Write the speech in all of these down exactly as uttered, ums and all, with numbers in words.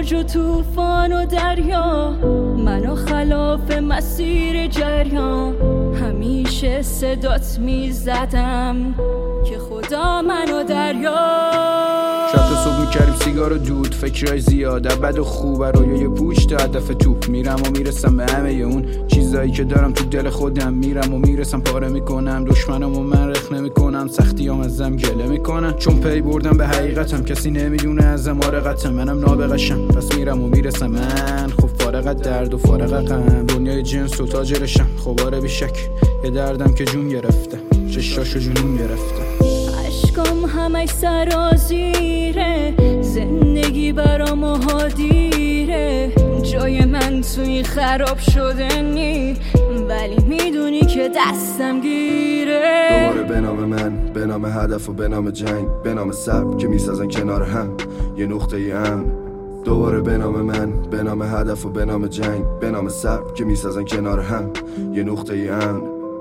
موج و طوفان و دریا، منو خلاف مسیر جریان. همیشه صدات میزدم که خدا منو دریا. شب تا صبح میکردیم سیگار و دود، فکرهای زیاده بد و خوب، رویای پوچ تا هدف توپ. میرم و میرسم به همه اون چیزایی که دارم تو دل خودم. میرم و میرسم پاره میکنم دشمنم و من رخ نمیکنم. سختیام ازم گله میکنن چون پی بردم به حقیقتم. کسی نمیدونه ازم آرقتم، منم نابغشم. پس میرم و میرسم من خب فارغ از درد و فارغ غم. دنیای جنس و تاجرشم خب آره بیشک. یه دردم که جون گرفته، ششاشو جنون گرفته. عشقام همش سرازیره، زندگی برام هادیره. جای من توی خراب شده نی، ولی میدونی که دستم گیره. دوباره به نام من، به نام هدف و به نام جنگ، به نام صبر که میسازن کنار هم یه نقطه ای امن. دوباره به نام من، به نام هدف و به نام جنگ، به نام صبر که میسازن کنار هم یه نقطه ای امن.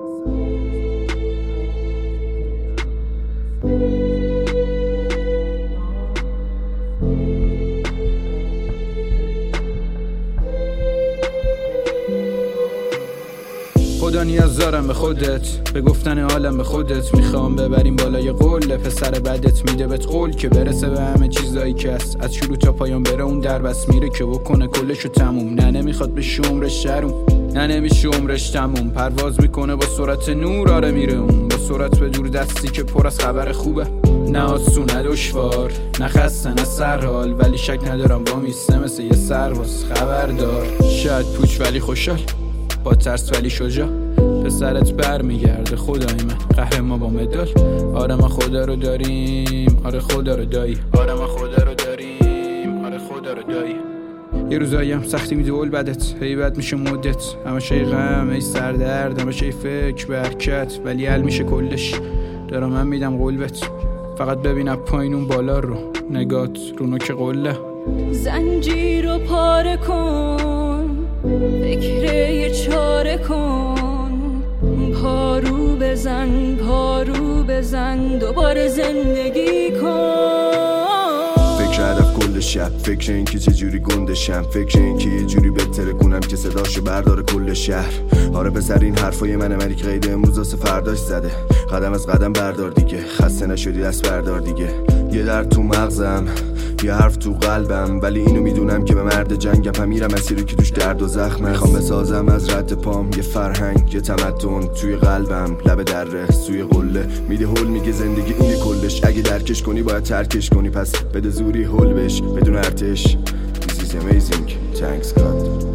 خدا نیاز دارم به خودت، به گفتن حالم به خودت. میخوام ببریم بالای قله، پسر بدت میده بهت قول که برسه به همه چیزایی که هست. از شروع تا پایان بره اون در بس میره که بکنه کلشو تموم. نه نمیخواد بشه عمرش شروم، نه نمیشه عمرش تموم. پرواز میکنه با سرعت نور، آره میره اون با سرعت به دور دستی که پر از خبر خوبه. نه آسون نه دشوار، نه خسته نه سرحال، ولی شک ندارم با میسته مثل یه سرباز خبردار. شاید پوچ ولی خوشحال، با ترس ولی شجاع. پسرت بر میگرده خدای من، قهرمان با مدال. آره ما خدا رو داریم، آره خدا رو دایی. آره ما خدا رو داریم، آره خدا رو دایی. یه روزایی هم سختی میده اول بدت، هی بد میشه مدت. همه شای غم، هی سردرد، همه شای فکر به حرکت، ولی حل میشه کلش. دارم من میدم قول بهت، فقط ببینم پایین اون بالا رو. نگات رو نوک قله. زنجیر رو پاره کن، فکر یه چاره کن. پارو بزن، پارو بزن، دوباره زندگی کن. فکر هدف کل شب، فکر این که چجوری گندشم، فکر این که یه جوری بهتره کنم که صداشو برداره کل شهر. آره پسر این حرفای منه، ولی که قید امروز واسه فرداش زده. قدم از قدم بردار دیگه، خسته نشدی دست بردار دیگه. یه درد تو مغزم، یه حرف تو قلبم، ولی اینو میدونم که به مرد جنگم. هم میرم مسیری که توش درد و زخم. میخوام بسازم از رد پام یه فرهنگ، یه تمدن توی قلبم. لب دره سوی قله میده هول، میگه زندگی اینه کلش. اگه درکش کنی باید ترکش کنی، پس بده زوری هول بش بدون ارتش. This is amazing, thanks God.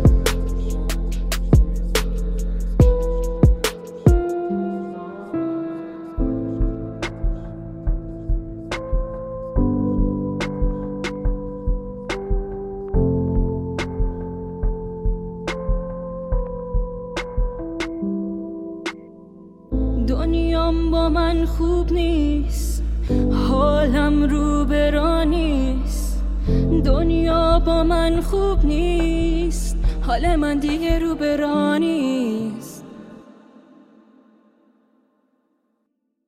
دنیام با من خوب نیست، حالم رو برا نیست. دنیا با من خوب نیست، حال من دیگه رو برا نیست.